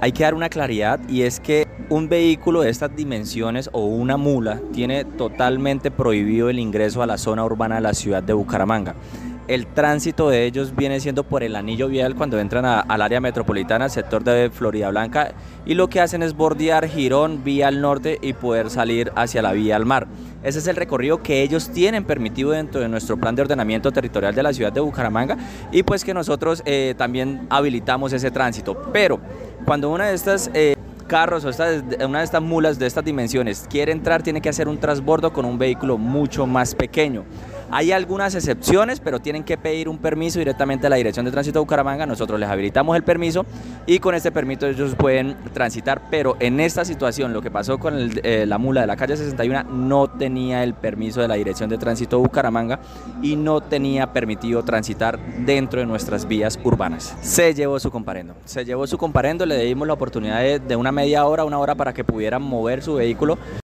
hay que dar una claridad, y es que un vehículo de estas dimensiones o una mula tiene totalmente prohibido el ingreso a la zona urbana de la ciudad de Bucaramanga. El tránsito de ellos viene siendo por el anillo vial cuando entran al área metropolitana, al sector de Florida Blanca, y lo que hacen es bordear Girón, vía al norte, y poder salir hacia la vía al mar. Ese es el recorrido que ellos tienen permitido dentro de nuestro plan de ordenamiento territorial de la ciudad de Bucaramanga, y pues que nosotros también habilitamos ese tránsito. Pero cuando una de estas carros o una de estas mulas de estas dimensiones quiere entrar, tiene que hacer un transbordo con un vehículo mucho más pequeño. Hay algunas excepciones, pero tienen que pedir un permiso directamente a la Dirección de Tránsito de Bucaramanga. Nosotros les habilitamos el permiso y con este permiso ellos pueden transitar, pero en esta situación lo que pasó con la mula de la calle 61 no tenía el permiso de la Dirección de Tránsito de Bucaramanga y no tenía permitido transitar dentro de nuestras vías urbanas. Se llevó su comparendo, le dimos la oportunidad de una media hora, una hora para que pudieran mover su vehículo.